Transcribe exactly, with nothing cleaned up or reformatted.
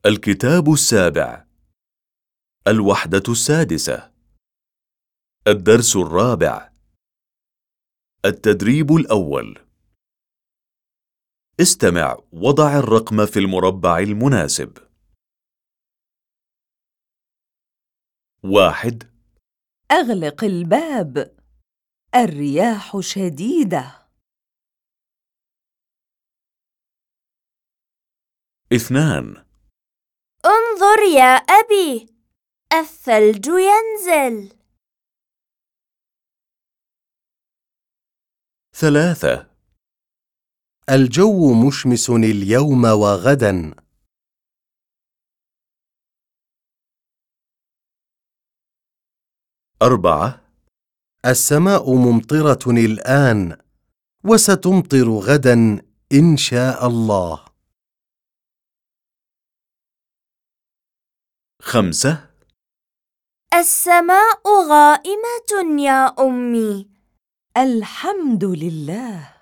الكتاب السابع، الوحدة السادسة، الدرس الرابع، التدريب الأول. استمع وضع الرقم في المربع المناسب. واحد. أغلق الباب. الرياح شديدة. اثنان. انظر يا أبي، الثلج ينزل. ثلاثة. الجو مشمس اليوم وغدا. أربعة. السماء ممطرة الآن، وستمطر غدا إن شاء الله. خمسة. السماء غائمة يا أمي. الحمد لله.